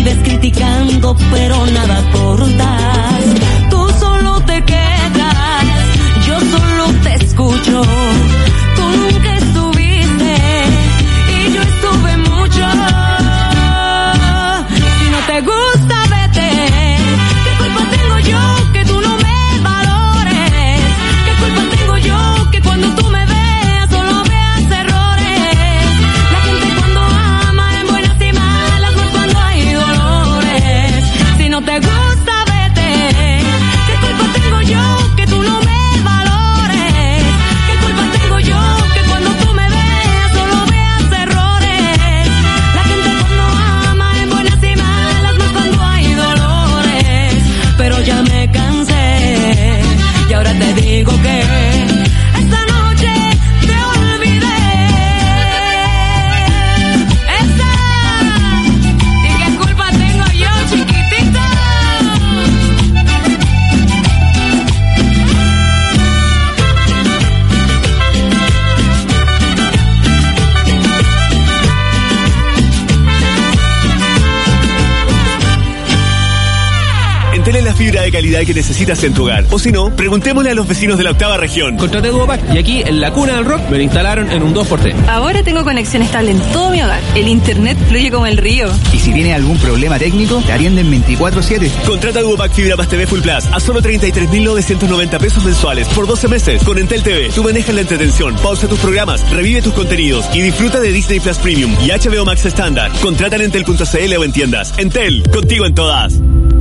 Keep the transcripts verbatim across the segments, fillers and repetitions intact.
vives criticando, pero nada aportas. Tú solo te quejas, yo solo te escucho. Tú nunca estuviste y yo estuve mucho. Si no te gusta, vete. ¿Qué culpa tengo yo que tú no me valores? ¿Qué culpa tengo yo que cuando tú me veas solo veas errores? La gente cuando ama en buenas y malas, no es cuando hay dolores. Si no te gusta, vete. ¿Qué culpa tengo yo que tú no me valores? ¿Qué culpa tengo yo que cuando tú me veas solo veas errores? La gente cuando ama en buenas y malas, no es cuando hay dolores. Pero ya me cansé y ahora te digo que esta noche te olvidé. Esa. ¿Y qué culpa tengo yo, chiquitito? Entel es la fibra de calidad que necesitas en tu hogar. O si no, preguntémosle a los vecinos de la octava región. Contraté Duopack y aquí, en la cuna del rock, me lo instalaron en un dos por tres. Ahora tengo conexión estable en todo mi hogar. El internet fluye como el río. Y si tienes algún problema técnico, te atienden veinticuatro siete. Contrata Duopack Fibra más T V Full Plus a solo treinta y tres mil novecientos noventa pesos mensuales por doce meses. Con Entel T V, tú manejas la entretención, pausa tus programas, revive tus contenidos y disfruta de Disney Plus Premium y H B O Max estándar. Contrata en entel punto c l o en tiendas. Entel, contigo en todas.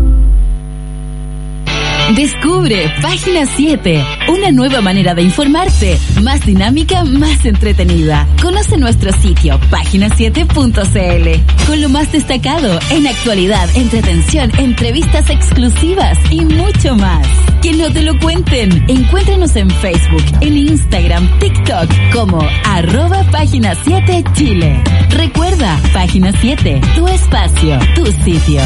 Descubre Página siete, una nueva manera de informarte, más dinámica, más entretenida. Conoce nuestro sitio, página siete punto c l, con lo más destacado en actualidad, entretención, entrevistas exclusivas y mucho más. Que no te lo cuenten. Encuéntranos en Facebook, en Instagram, TikTok, como arroba Página siete Chile. Recuerda, Página siete, tu espacio, tu sitio.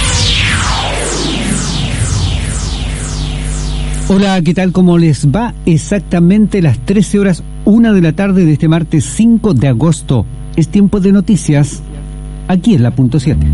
Hola, ¿qué tal? ¿Cómo les va? Exactamente las trece horas, una de la tarde de este martes cinco de agosto. Es tiempo de noticias, aquí en la punto siete.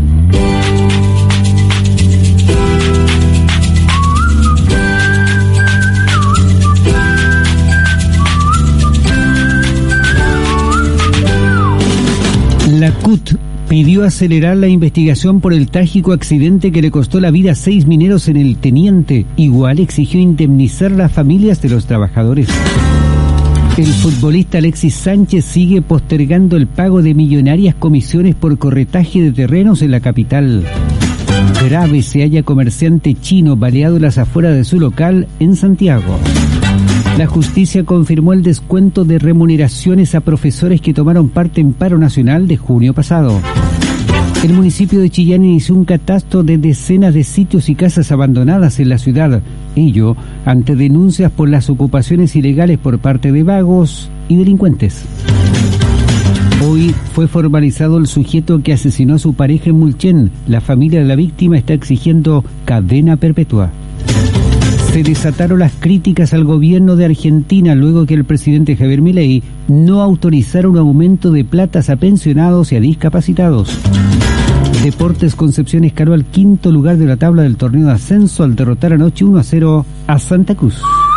La C U T pidió acelerar la investigación por el trágico accidente que le costó la vida a seis mineros en el Teniente. Igual exigió indemnizar las familias de los trabajadores. El futbolista Alexis Sánchez sigue postergando el pago de millonarias comisiones por corretaje de terrenos en la capital. Grave se halla comerciante chino baleado en las afueras de su local en Santiago. La justicia confirmó el descuento de remuneraciones a profesores que tomaron parte en paro nacional de junio pasado. El municipio de Chillán inició un catastro de decenas de sitios y casas abandonadas en la ciudad, ello ante denuncias por las ocupaciones ilegales por parte de vagos y delincuentes. Hoy fue formalizado el sujeto que asesinó a su pareja en Mulchen. La familia de la víctima está exigiendo cadena perpetua. Se desataron las críticas al gobierno de Argentina luego que el presidente Javier Milei no autorizara un aumento de platas a pensionados y a discapacitados. Deportes Concepción escaló al quinto lugar de la tabla del torneo de ascenso al derrotar anoche uno a cero a Santa Cruz.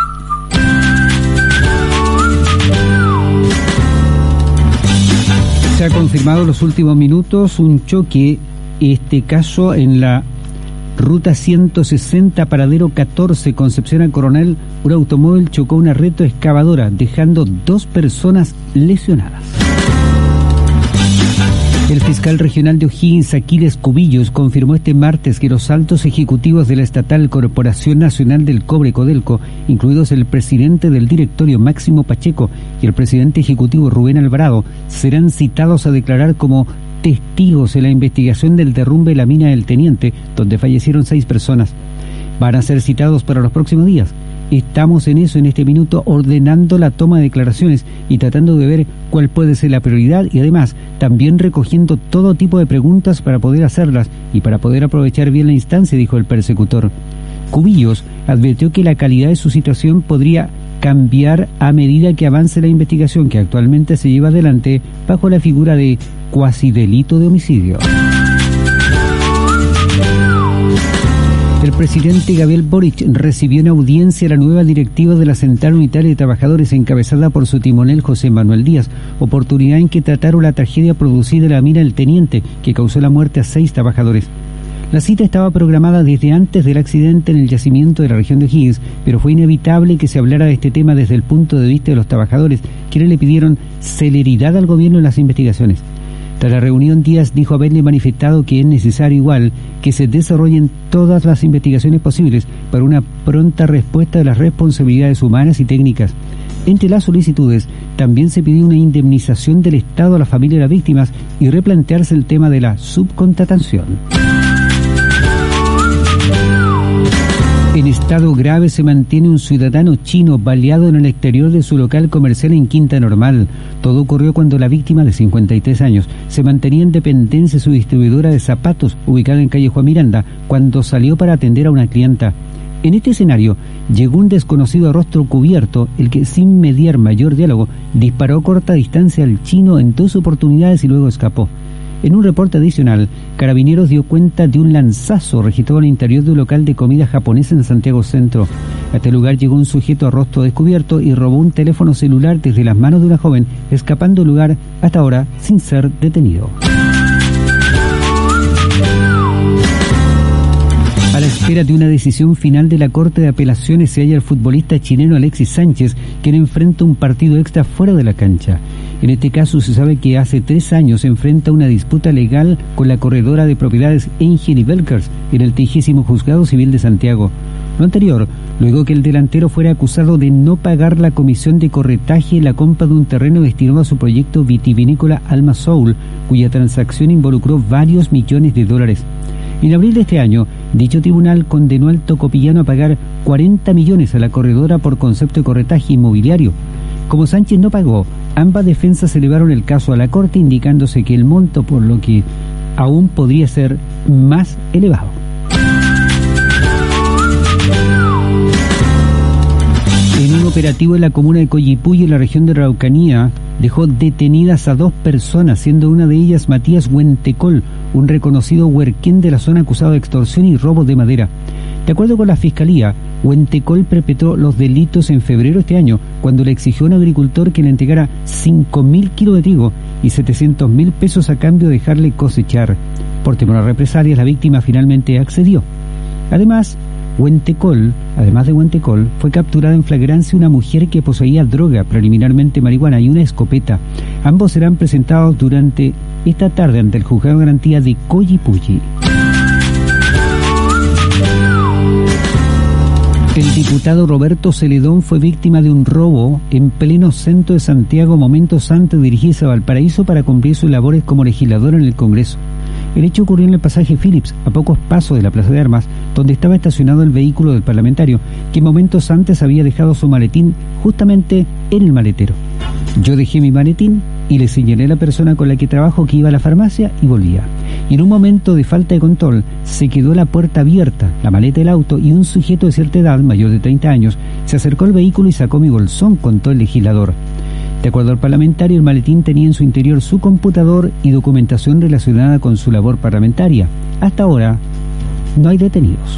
Se ha confirmado en los últimos minutos un choque, este caso en la Ruta ciento sesenta, paradero catorce, Concepción a Coronel. Un automóvil chocó una retroexcavadora, dejando dos personas lesionadas. El fiscal regional de O'Higgins, Aquiles Cubillos, confirmó este martes que los altos ejecutivos de la estatal Corporación Nacional del Cobre, Codelco, incluidos el presidente del directorio Máximo Pacheco y el presidente ejecutivo Rubén Alvarado, serán citados a declarar como testigos en la investigación del derrumbe de la mina del Teniente, donde fallecieron seis personas. Van a ser citados para los próximos días. Estamos en eso en este minuto, ordenando la toma de declaraciones y tratando de ver cuál puede ser la prioridad y además también recogiendo todo tipo de preguntas para poder hacerlas y para poder aprovechar bien la instancia, dijo el persecutor. Cubillos advirtió que la calidad de su situación podría cambiar a medida que avance la investigación que actualmente se lleva adelante bajo la figura de cuasi delito de homicidio. El presidente Gabriel Boric recibió en audiencia la nueva directiva de la Central Unitaria de Trabajadores encabezada por su timonel José Manuel Díaz, oportunidad en que trataron la tragedia producida en la mina El Teniente, que causó la muerte a seis trabajadores. La cita estaba programada desde antes del accidente en el yacimiento de la región de O'Higgins, pero fue inevitable que se hablara de este tema desde el punto de vista de los trabajadores, quienes le pidieron celeridad al gobierno en las investigaciones. Tras la reunión, Díaz dijo haberle manifestado que es necesario igual que se desarrollen todas las investigaciones posibles para una pronta respuesta de las responsabilidades humanas y técnicas. Entre las solicitudes, también se pidió una indemnización del Estado a la familia de las víctimas y replantearse el tema de la subcontratación. En estado grave se mantiene un ciudadano chino baleado en el exterior de su local comercial en Quinta Normal. Todo ocurrió cuando la víctima, de cincuenta y tres años, se mantenía en dependencia de su distribuidora de zapatos, ubicada en calle Juan Miranda, cuando salió para atender a una clienta. En este escenario, llegó un desconocido a rostro cubierto, el que, sin mediar mayor diálogo, disparó a corta distancia al chino en dos oportunidades y luego escapó. En un reporte adicional, Carabineros dio cuenta de un lanzazo registrado en el interior de un local de comida japonesa en Santiago Centro. A este lugar llegó un sujeto a rostro descubierto y robó un teléfono celular desde las manos de una joven, escapando del lugar hasta ahora sin ser detenido. A la espera de una decisión final de la Corte de Apelaciones se halla el futbolista chileno Alexis Sánchez, quien enfrenta un partido extra fuera de la cancha. En este caso se sabe que hace tres años enfrenta una disputa legal con la corredora de propiedades Engel Belkers en el trigésimo Juzgado Civil de Santiago. Lo anterior, luego que el delantero fuera acusado de no pagar la comisión de corretaje en la compra de un terreno destinado a su proyecto vitivinícola Alma Soul, cuya transacción involucró varios millones de dólares. En abril de este año, dicho tribunal condenó al tocopillano a pagar cuarenta millones a la corredora por concepto de corretaje inmobiliario. Como Sánchez no pagó, ambas defensas elevaron el caso a la Corte, indicándose que el monto, por lo que aún podría ser más elevado. En un operativo en la comuna de Coyipulli, en la región de Araucanía, dejó detenidas a dos personas, siendo una de ellas Matías Huentecol, un reconocido huerquén de la zona acusado de extorsión y robo de madera. De acuerdo con la Fiscalía, Huentecol perpetró los delitos en febrero de este año, cuando le exigió a un agricultor que le entregara cinco mil kilos de trigo y setecientos mil pesos a cambio de dejarle cosechar. Por temor a represalias, la víctima finalmente accedió. Además, Huentecol, además de Huentecol, fue capturada en flagrancia una mujer que poseía droga, preliminarmente marihuana, y una escopeta. Ambos serán presentados durante esta tarde ante el Juzgado de Garantía de Coyipulli. El diputado Roberto Celedón fue víctima de un robo en pleno centro de Santiago momentos antes de dirigirse a Valparaíso para cumplir sus labores como legislador en el Congreso. El hecho ocurrió en el pasaje Phillips, a pocos pasos de la Plaza de Armas, donde estaba estacionado el vehículo del parlamentario, que momentos antes había dejado su maletín justamente en el maletero. Yo dejé mi maletín y le señalé a la persona con la que trabajo que iba a la farmacia y volvía. Y en un momento de falta de control, se quedó la puerta abierta, la maleta del auto, y un sujeto de cierta edad, mayor de treinta años, se acercó al vehículo y sacó mi bolsón, contó el legislador. De acuerdo al parlamentario, el maletín tenía en su interior su computador y documentación relacionada con su labor parlamentaria. Hasta ahora, no hay detenidos.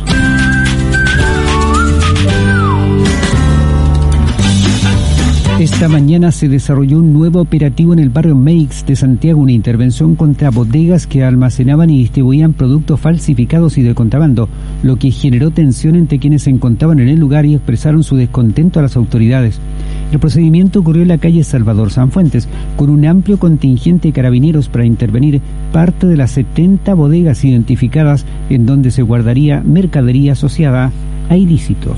Esta mañana se desarrolló un nuevo operativo en el barrio Meix de Santiago, una intervención contra bodegas que almacenaban y distribuían productos falsificados y de contrabando, lo que generó tensión entre quienes se encontraban en el lugar y expresaron su descontento a las autoridades. El procedimiento ocurrió en la calle Salvador Sanfuentes, con un amplio contingente de carabineros para intervenir parte de las setenta bodegas identificadas en donde se guardaría mercadería asociada a ilícitos.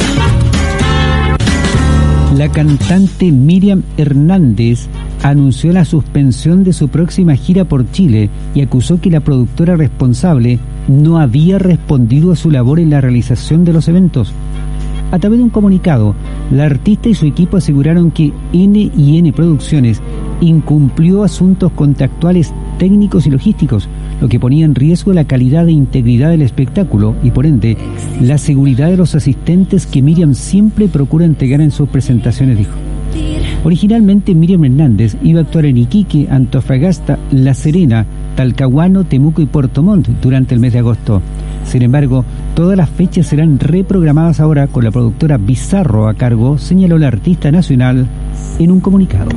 La cantante Miriam Hernández anunció la suspensión de su próxima gira por Chile y acusó que la productora responsable no había respondido a su labor en la realización de los eventos. A través de un comunicado, la artista y su equipo aseguraron que N y N Producciones incumplió asuntos contractuales técnicos y logísticos, lo que ponía en riesgo la calidad e integridad del espectáculo y, por ende, la seguridad de los asistentes que Miriam siempre procura entregar en sus presentaciones, dijo. Originalmente, Miriam Hernández iba a actuar en Iquique, Antofagasta, La Serena, Talcahuano, Temuco y Puerto Montt durante el mes de agosto. Sin embargo, todas las fechas serán reprogramadas ahora con la productora Bizarro a cargo, señaló la artista nacional en un comunicado.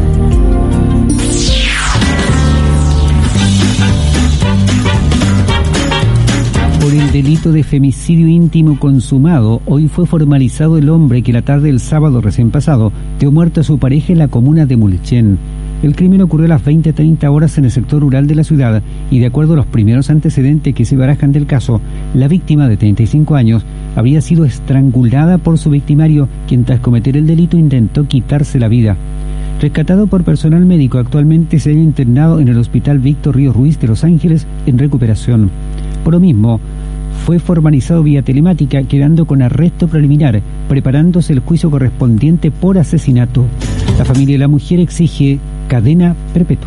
Por el delito de femicidio íntimo consumado, hoy fue formalizado el hombre que la tarde del sábado recién pasado dio muerte a su pareja en la comuna de Mulchen. El crimen ocurrió a las veinte treinta horas en el sector rural de la ciudad y, de acuerdo a los primeros antecedentes que se barajan del caso, la víctima de treinta y cinco años habría sido estrangulada por su victimario, quien tras cometer el delito intentó quitarse la vida. Rescatado por personal médico, actualmente se halla internado en el Hospital Víctor Ríos Ruiz de Los Ángeles en recuperación. Por lo mismo, fue formalizado vía telemática, quedando con arresto preliminar, preparándose el juicio correspondiente por asesinato. La familia de la mujer exige cadena perpetua.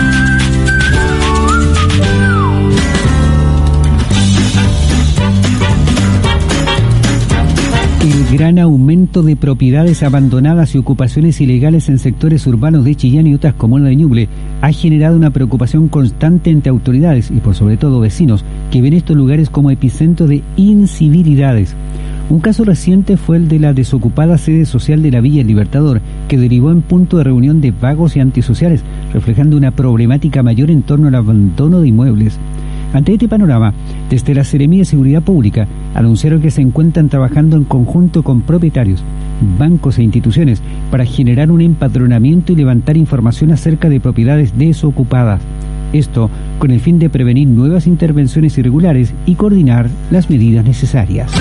El gran aumento de propiedades abandonadas y ocupaciones ilegales en sectores urbanos de Chillán y otras comunas de Ñuble ha generado una preocupación constante entre autoridades y por sobre todo vecinos que ven estos lugares como epicentro de incivilidades. Un caso reciente fue el de la desocupada sede social de la Villa El Libertador, que derivó en punto de reunión de vagos y antisociales, reflejando una problemática mayor en torno al abandono de inmuebles. Ante este panorama, desde la Seremía de Seguridad Pública anunciaron que se encuentran trabajando en conjunto con propietarios, bancos e instituciones para generar un empadronamiento y levantar información acerca de propiedades desocupadas. Esto con el fin de prevenir nuevas intervenciones irregulares y coordinar las medidas necesarias.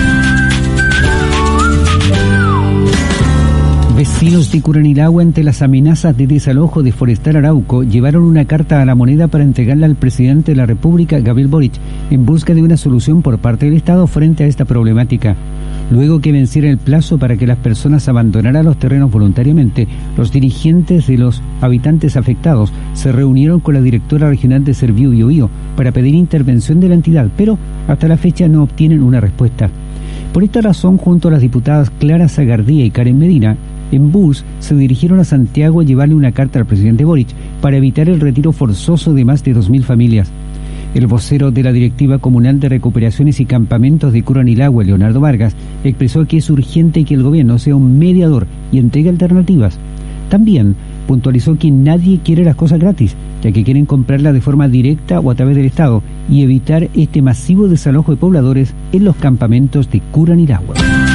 Vecinos de Curanilahue, ante las amenazas de desalojo de Forestal Arauco, llevaron una carta a la moneda para entregarla al presidente de la República, Gabriel Boric, en busca de una solución por parte del Estado frente a esta problemática. Luego que venciera el plazo para que las personas abandonaran los terrenos voluntariamente, los dirigentes de los habitantes afectados se reunieron con la directora regional de Serviu Biobío para pedir intervención de la entidad, pero hasta la fecha no obtienen una respuesta. Por esta razón, junto a las diputadas Clara Zagardía y Karen Medina, en bus se dirigieron a Santiago a llevarle una carta al presidente Boric para evitar el retiro forzoso de más de dos mil familias. El vocero de la Directiva Comunal de Recuperaciones y Campamentos de Curanilahue, Leonardo Vargas, expresó que es urgente que el gobierno sea un mediador y entregue alternativas. También puntualizó que nadie quiere las cosas gratis, ya que quieren comprarlas de forma directa o a través del Estado y evitar este masivo desalojo de pobladores en los campamentos de Curanilahue.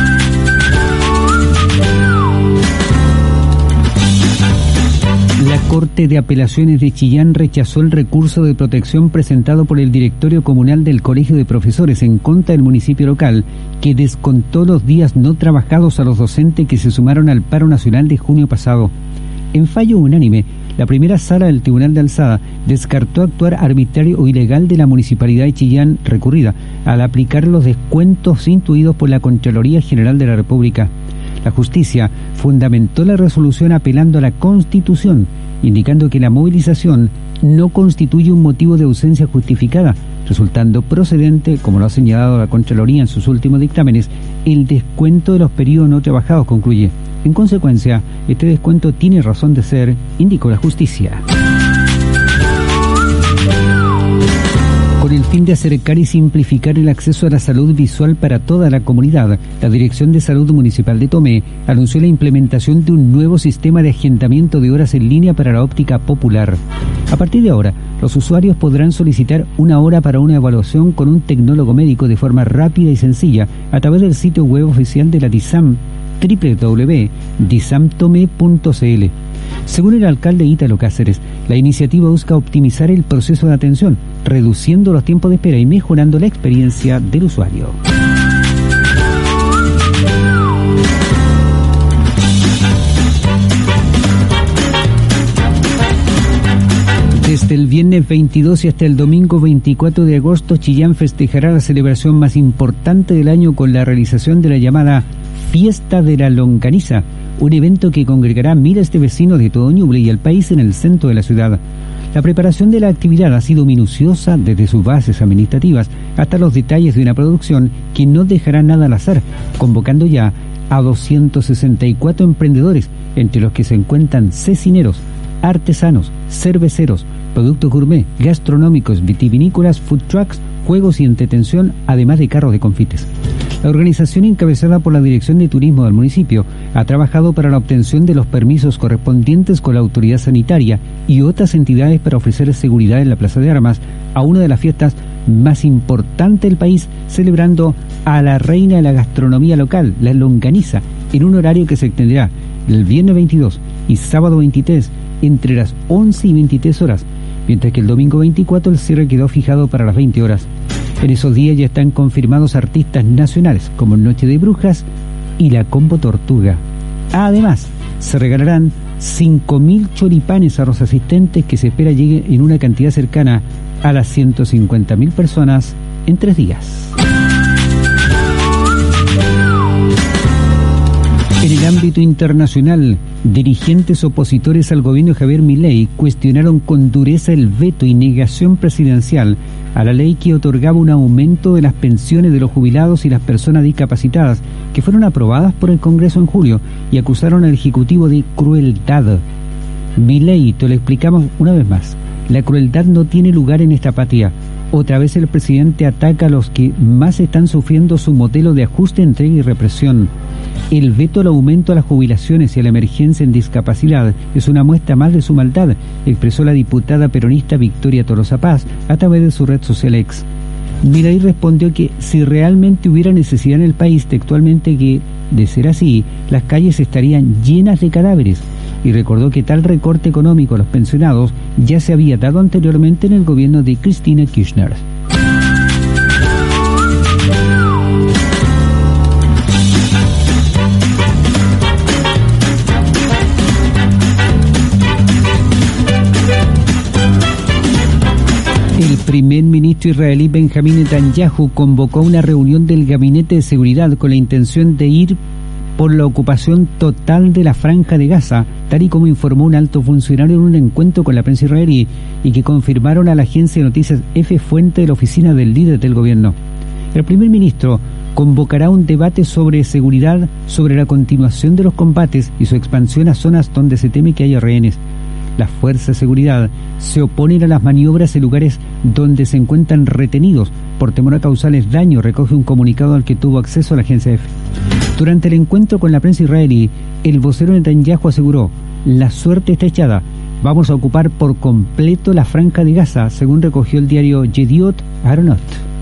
La Corte de Apelaciones de Chillán rechazó el recurso de protección presentado por el Directorio Comunal del Colegio de Profesores en contra del municipio local, que descontó los días no trabajados a los docentes que se sumaron al paro nacional de junio pasado. En fallo unánime, la primera sala del Tribunal de Alzada descartó actuar arbitrario o ilegal de la Municipalidad de Chillán recurrida al aplicar los descuentos intuidos por la Contraloría General de la República. La justicia fundamentó la resolución apelando a la Constitución, indicando que la movilización no constituye un motivo de ausencia justificada, resultando procedente, como lo ha señalado la Contraloría en sus últimos dictámenes, el descuento de los periodos no trabajados, concluye. En consecuencia, este descuento tiene razón de ser, indicó la justicia. Con el fin de acercar y simplificar el acceso a la salud visual para toda la comunidad, la Dirección de Salud Municipal de Tomé anunció la implementación de un nuevo sistema de agendamiento de horas en línea para la óptica popular. A partir de ahora, los usuarios podrán solicitar una hora para una evaluación con un tecnólogo médico de forma rápida y sencilla a través del sitio web oficial de la DISAM, doble u doble u doble u punto disamtome punto c l. Según el alcalde Ítalo Cáceres, la iniciativa busca optimizar el proceso de atención, reduciendo los tiempos de espera y mejorando la experiencia del usuario. Desde el viernes veintidós y hasta el domingo veinticuatro de agosto, Chillán festejará la celebración más importante del año con la realización de la llamada Fiesta de la Longaniza, un evento que congregará miles de vecinos de todo Ñuble y el país en el centro de la ciudad. La preparación de la actividad ha sido minuciosa desde sus bases administrativas hasta los detalles de una producción que no dejará nada al azar, convocando ya a doscientos sesenta y cuatro emprendedores, entre los que se encuentran cecineros, artesanos, cerveceros, productos gourmet, gastronómicos, vitivinícolas, food trucks, juegos y entretención, además de carros de confites. La organización, encabezada por la Dirección de Turismo del municipio, ha trabajado para la obtención de los permisos correspondientes con la autoridad sanitaria y otras entidades para ofrecer seguridad en la Plaza de Armas a una de las fiestas más importantes del país, celebrando a la reina de la gastronomía local, la longaniza, en un horario que se extenderá el viernes veintidós y sábado veintitrés entre las once y veintitrés horas, mientras que el domingo veinticuatro el cierre quedó fijado para las veinte horas. En esos días ya están confirmados artistas nacionales como Noche de Brujas y la Combo Tortuga. Además, se regalarán cinco mil choripanes a los asistentes, que se espera llegue en una cantidad cercana a las ciento cincuenta mil personas en tres días. En el ámbito internacional, dirigentes opositores al gobierno de Javier Milei cuestionaron con dureza el veto y negación presidencial a la ley que otorgaba un aumento de las pensiones de los jubilados y las personas discapacitadas, que fueron aprobadas por el Congreso en julio, y acusaron al Ejecutivo de crueldad. Milei, te lo explicamos una vez más, la crueldad no tiene lugar en esta patria. Otra vez el presidente ataca a los que más están sufriendo su modelo de ajuste, entrega y represión. El veto al aumento a las jubilaciones y a la emergencia en discapacidad es una muestra más de su maldad, expresó la diputada peronista Victoria Tolosa Paz a través de su red social X. Milei respondió que si realmente hubiera necesidad en el país, textualmente, que de ser así, las calles estarían llenas de cadáveres, y recordó que tal recorte económico a los pensionados ya se había dado anteriormente en el gobierno de Cristina Kirchner. El primer ministro israelí Benjamín Netanyahu convocó una reunión del Gabinete de Seguridad con la intención de ir por la ocupación total de la Franja de Gaza, tal y como informó un alto funcionario en un encuentro con la prensa israelí, y que confirmaron a la agencia de noticias F, fuente de la oficina del líder del gobierno. El primer ministro convocará un debate sobre seguridad, sobre la continuación de los combates y su expansión a zonas donde se teme que haya rehenes. Las fuerzas de seguridad se oponen a las maniobras en lugares donde se encuentran retenidos por temor a causarles daño, recoge un comunicado al que tuvo acceso la agencia F. Durante el encuentro con la prensa israelí, el vocero Netanyahu aseguró: la suerte está echada, vamos a ocupar por completo la Franja de Gaza, según recogió el diario Yediot Aharonot.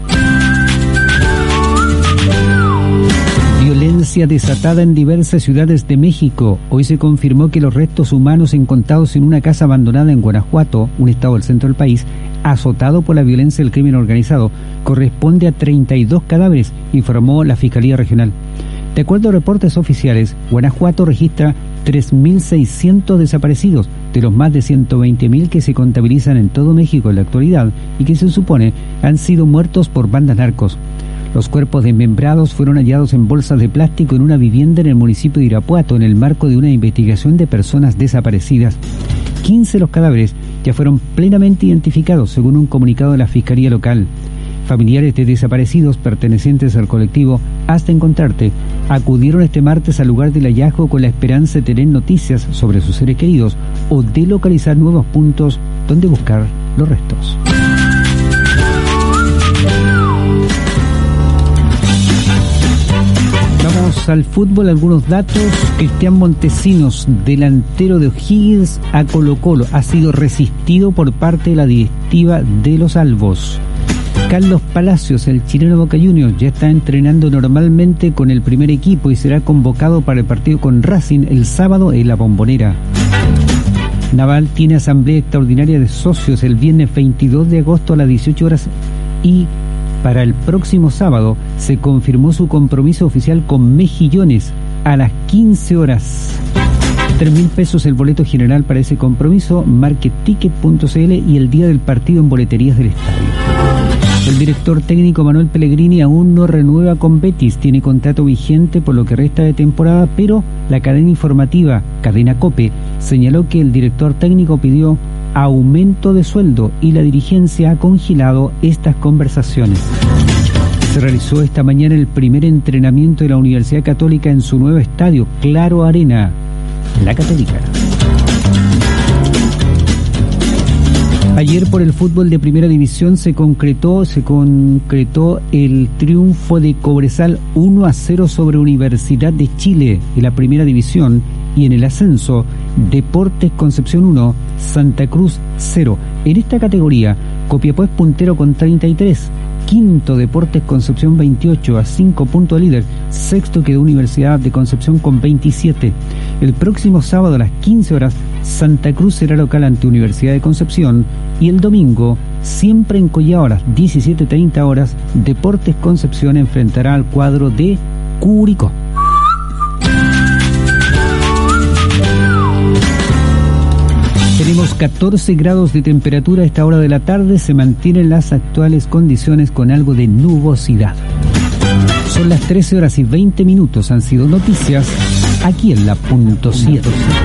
Violencia desatada en diversas ciudades de México. Hoy se confirmó que los restos humanos encontrados en una casa abandonada en Guanajuato, un estado del centro del país, azotado por la violencia del crimen organizado, corresponde a treinta y dos cadáveres, informó la Fiscalía Regional. De acuerdo a reportes oficiales, Guanajuato registra tres mil seiscientos desaparecidos, de los más de ciento veinte mil que se contabilizan en todo México en la actualidad y que se supone han sido muertos por bandas narcos. Los cuerpos desmembrados fueron hallados en bolsas de plástico en una vivienda en el municipio de Irapuato, en el marco de una investigación de personas desaparecidas. quince de los cadáveres ya fueron plenamente identificados, según un comunicado de la Fiscalía Local. Familiares de desaparecidos pertenecientes al colectivo Hasta Encontrarte acudieron este martes al lugar del hallazgo con la esperanza de tener noticias sobre sus seres queridos o de localizar nuevos puntos donde buscar los restos. Vamos al fútbol, algunos datos. Cristian Montesinos, delantero de O'Higgins a Colo-Colo, ha sido resistido por parte de la directiva de los Albos. Carlos Palacios, el chileno Boca Juniors, ya está entrenando normalmente con el primer equipo y será convocado para el partido con Racing el sábado en La Bombonera. Naval tiene asamblea extraordinaria de socios el viernes veintidós de agosto a las dieciocho horas, y para el próximo sábado se confirmó su compromiso oficial con Mejillones a las quince horas. tres mil pesos el boleto general para ese compromiso, marketticket punto c l, y el día del partido en boleterías del estadio. El director técnico Manuel Pellegrini aún no renueva con Betis, tiene contrato vigente por lo que resta de temporada, pero la cadena informativa Cadena Cope señaló que el director técnico pidió aumento de sueldo y la dirigencia ha congelado estas conversaciones. Se realizó esta mañana el primer entrenamiento de la Universidad Católica en su nuevo estadio, Claro Arena, La Católica. Ayer por el fútbol de primera división se concretó, se concretó el triunfo de Cobresal uno a cero sobre Universidad de Chile en la primera división, y en el ascenso Deportes Concepción uno, Santa Cruz cero. En esta categoría Copiapó es puntero con treinta y tres, quinto Deportes Concepción veintiocho, a cinco puntos de líder, sexto quedó Universidad de Concepción con veintisiete. El próximo sábado a las quince horas Santa Cruz será local ante Universidad de Concepción, y el domingo, siempre en Collao a las diecisiete treinta horas, Deportes Concepción enfrentará al cuadro de Curicó. Tenemos catorce grados de temperatura a esta hora de la tarde, se mantienen las actuales condiciones con algo de nubosidad. Son las trece horas y veinte minutos, han sido noticias aquí en la punto siete.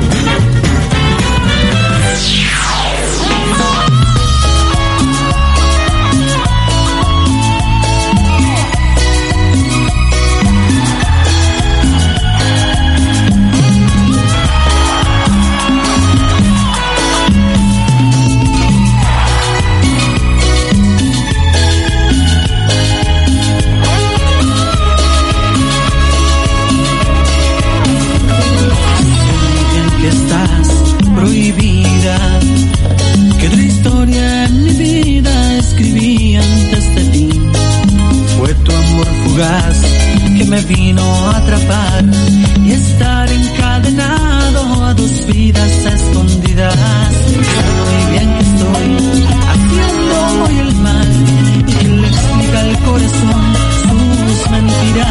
Que me vino a atrapar y estar encadenado a dos vidas escondidas. Sé muy bien que estoy haciendo hoy el mal y que le explica al corazón sus mentiras.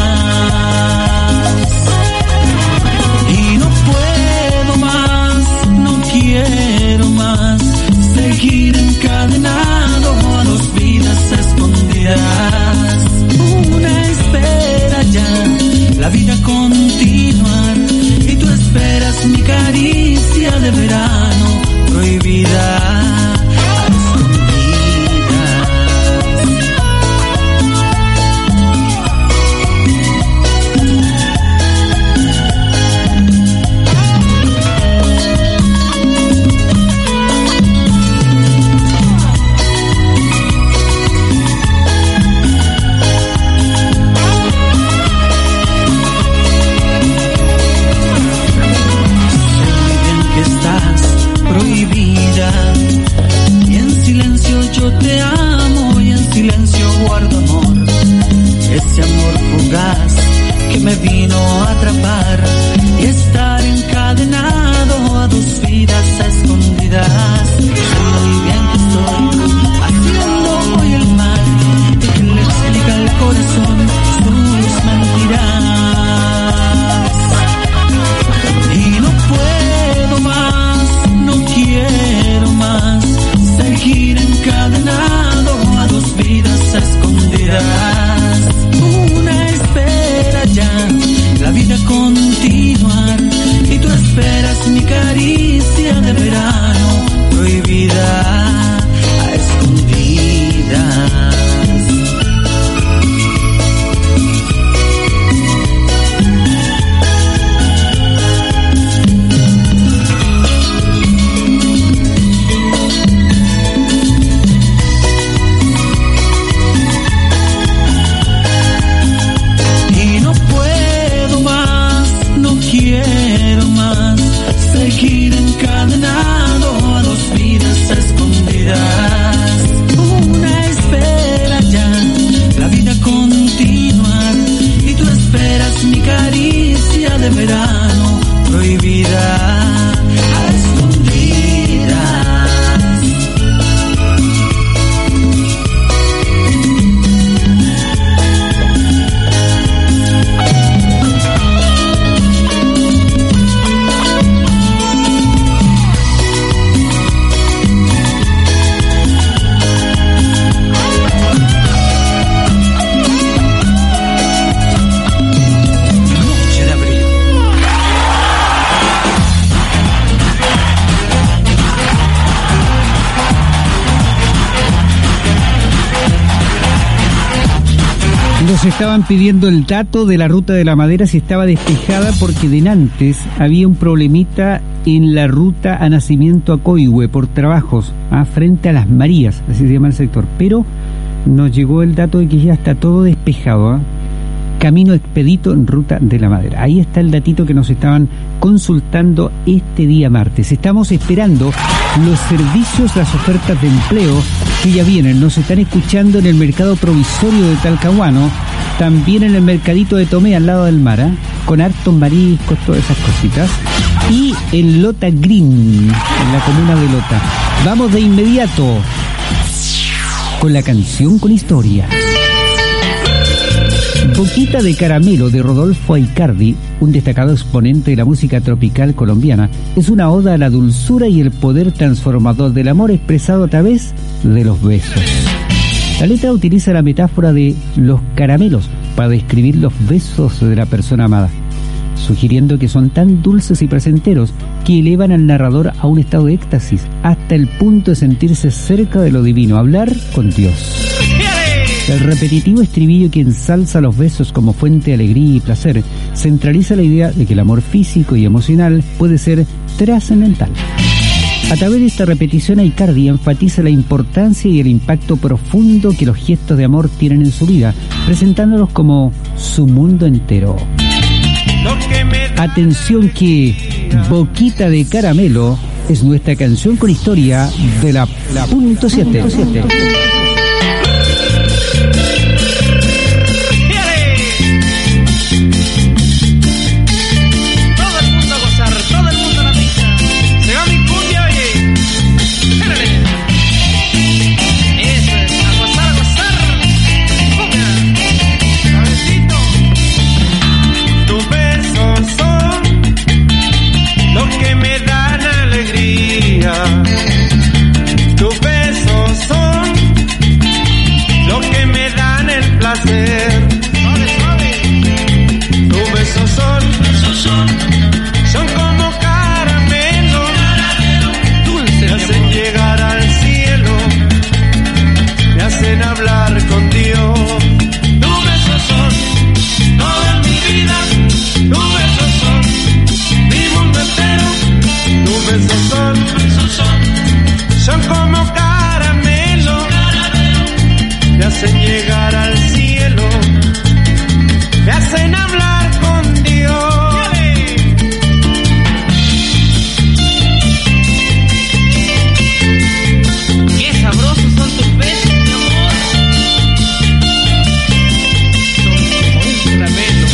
Y no puedo más, no quiero más seguir encadenado a dos vidas escondidas. Una espera ya, la vida continuar, y tú esperas mi caricia de verano prohibida a escondidas. Y en silencio yo te amo y en silencio guardo amor, ese amor fugaz que me vino a atrapar y estar encadenado a dos vidas escondidas. Sé muy bien que estoy haciendo hoy el mal y que le explica al corazón sus mentiras. Y no puedo más, no quiero más seguir encadenado a dos vidas escondidas. Una espera ya, la vida continuar, y tú esperas mi caricia de verano prohibida a escondidas. Seguir encadenado a dos vidas escondidas. Una espera ya, la vida continuar, y tú esperas mi caricia de verano prohibida a escondidas. Nos estaban pidiendo el dato de la ruta de la Madera, si estaba despejada, porque denantes había un problemita en la ruta a Nacimiento a Coihue por trabajos, ¿ah? Frente a Las Marías, así se llama el sector. Pero nos llegó el dato de que ya está todo despejado, ¿ah? Camino expedito en Ruta de la Madera. Ahí está el datito que nos estaban consultando este día martes. Estamos esperando los servicios, las ofertas de empleo que ya vienen. Nos están escuchando en el mercado provisorio de Talcahuano, también en el mercadito de Tomé al lado del mar, ¿eh? Con hartos mariscos, todas esas cositas. Y en Lota Green, en la comuna de Lota. Vamos de inmediato con la canción con historia. Boquita de Caramelo de Rodolfo Aicardi, un destacado exponente de la música tropical colombiana, es una oda a la dulzura y el poder transformador del amor expresado a través de los besos. La letra utiliza la metáfora de los caramelos para describir los besos de la persona amada, sugiriendo que son tan dulces y placenteros que elevan al narrador a un estado de éxtasis hasta el punto de sentirse cerca de lo divino, hablar con Dios. El repetitivo estribillo que ensalza los besos como fuente de alegría y placer centraliza la idea de que el amor físico y emocional puede ser trascendental. A través de esta repetición, Aicardi enfatiza la importancia y el impacto profundo que los gestos de amor tienen en su vida, presentándolos como su mundo entero. Atención que Boquita de Caramelo es nuestra canción con historia de la, la punto siete. Tus besos son lo que me dan el placer. Tus besos son, son como caramelo, me hacen llegar al cielo, me hacen hablar con Dios. Tus besos son toda mi vida, tus besos son mi mundo entero. Tus besos son, son como caramelo, me hacen llegar al cielo, me hacen hablar con Dios. Qué sabrosos son tus besos, mi amor. Son como un caramelo.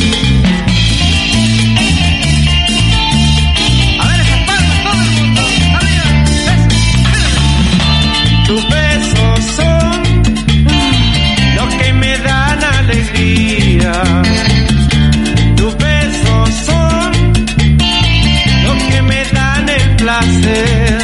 Tus besos son lo que me dan alegría. Tus besos son lo que me dan el placer.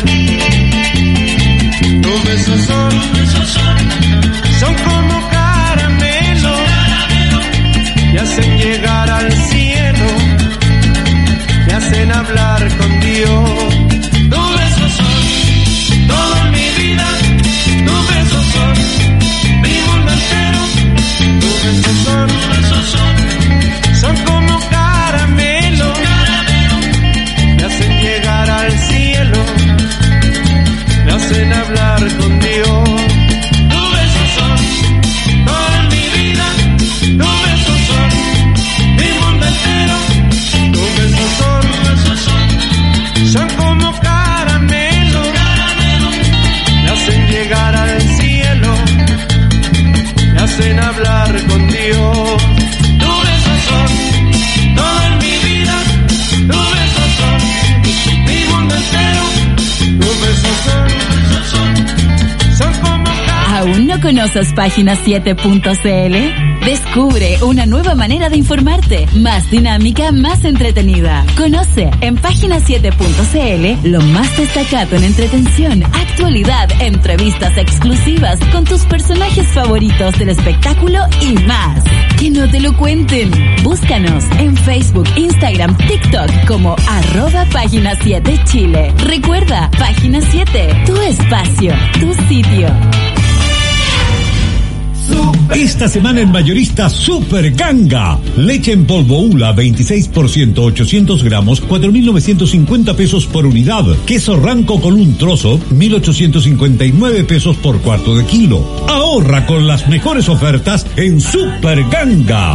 Tus besos son, son como caramelo, me hacen llegar al cielo, me hacen hablar con Dios. Tus besos son toda mi vida. Tus besos son mi mundo entero. Tus besos son, son como caramelo, me hacen llegar al cielo, me hacen hablar con Dios. Tus besos son toda mi vida. Tus besos son mi mundo entero. Tus besos son, son como caramelo, me hacen llegar al cielo, me hacen hablar con Dios. Tus besos son toda mi vida, tus besos son mi mundo entero. Tus besos son, son como caramelo. ¿Aún no conoces página siete punto c l? Descubre una nueva manera de informarte, más dinámica, más entretenida. Conoce en página siete punto c l lo más destacado en entretención, actualidad, entrevistas exclusivas con tus personajes favoritos del espectáculo y más. Que no te lo cuenten. Búscanos en Facebook, Instagram, TikTok como arroba página siete Chile. Recuerda, página siete, tu espacio, tu sitio. Super Esta semana en mayorista Super Ganga. Leche en polvo Ula veintiséis por ciento, ochocientos gramos, cuatro mil novecientos cincuenta pesos por unidad. Queso Ranco con un trozo, mil ochocientos cincuenta y nueve pesos por cuarto de kilo. Ahorra con las mejores ofertas en Super Ganga.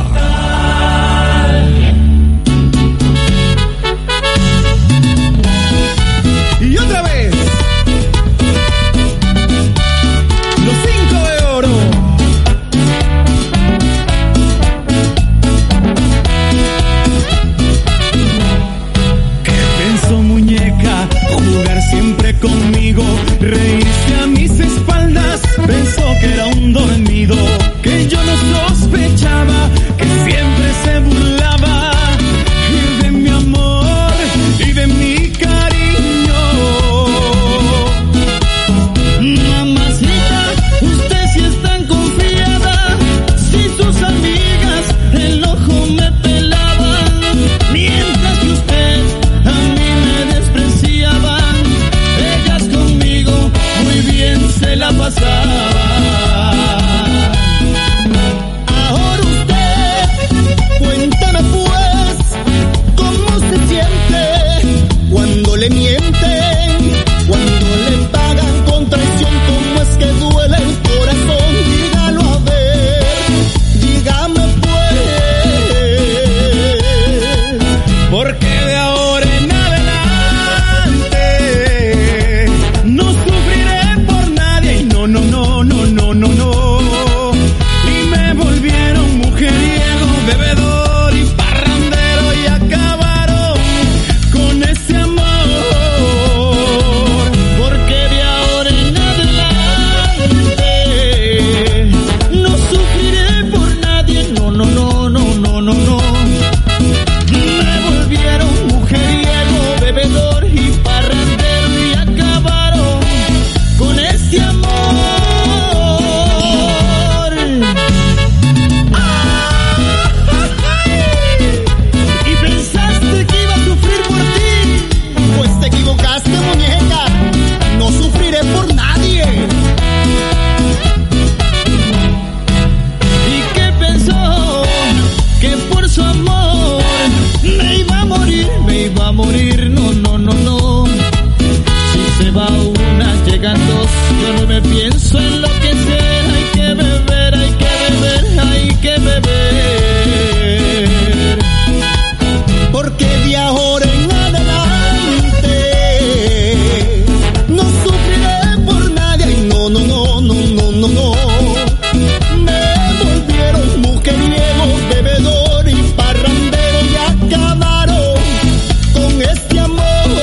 Y otra vez, los cinco de oro. ¿Qué pensó muñeca? Jugar siempre conmigo, reírse a mis espaldas. Pensó que era un dormido, que yo no sospechaba, que siempre se burlaba y de mi amor y de mi cariño. Mamacita, usted sí es tan confiada, si sus amigas el ojo me pelaban, mientras que usted a mí me despreciaba, ellas conmigo muy bien se la pasaban. Ahora usted, cuéntame pues, cómo se siente cuando le mienten, cuando le pagan con traición, cómo es que duele el corazón. Dígalo a ver, dígame pues, porque de ahora en adelante no sufriré por nadie. Y no, no, no, no, no, no, no. Y me volvieron mujeriego, bebedor y parrandero y acabaron con ese amor. Porque de ahora en adelante no sufriré por nadie. No, no, no, no, no, no, no. Me volvieron mujeriego, bebedor y parrandero y acabaron con ese amor. Y pensaste que iba a sufrir por ti, pues te equivocaste, muñeca. No sufriré por nadie. ¿Y qué pensó? Que por su amor me iba a morir, me iba a morir. No, no, no, no. Si se va una, llegan dos. Yo no me pienso enloquecer. Hay que beber, hay que beber, hay que beber. Porque de ahora en adelante no sufriré por nadie. Ay, no, no, no, no, no, no, no. Me volvieron mujeriego, bebedor y parrandero y acabaron con este amor.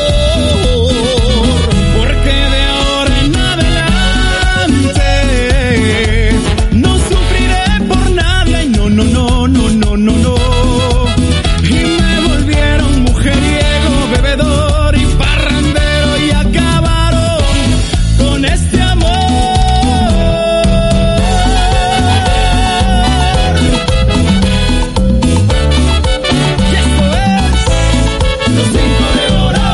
Porque de ahora en adelante no sufriré por nadie. Ay, no, no, no, no, no, no, no. Y me volvieron mujeriego, bebedor y parrandero y acabaron con este amor. Y esto es los cinco de oro.